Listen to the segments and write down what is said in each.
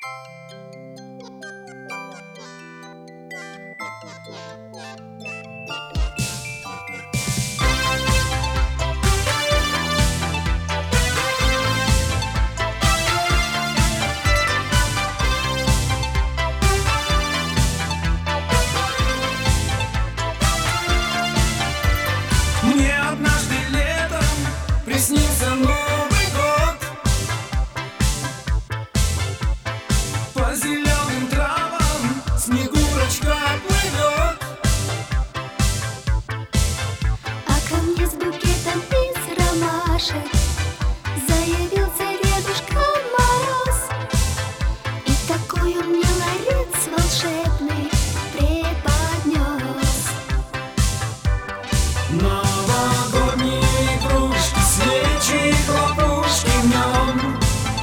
Мне однажды летом приснился Новый год. По зеленым травам Снегурочка плывет. А ко мне с букетом из ромашек заявился Дедушка Мороз. И такой он мне ларец волшебный преподнес. Новогодние игрушки, свечи, хлопушки в нем.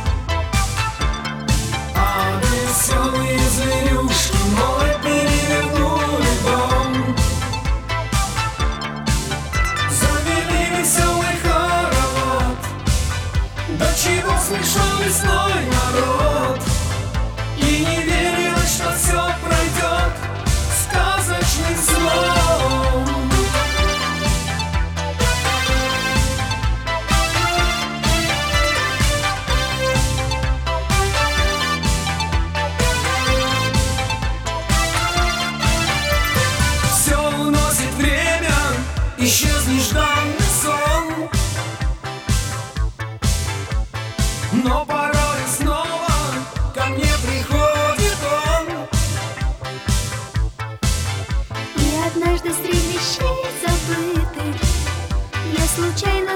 А веселые зверюшки мой перевернули дом. Завели веселый хоровод. До чего смешон весной народ. И не верилось, что все пройдет сказочным сном. Все уносит время, исчез нежданный сон. Но порой снова ко мне приходит он. И однажды среди вещей забытых я случайно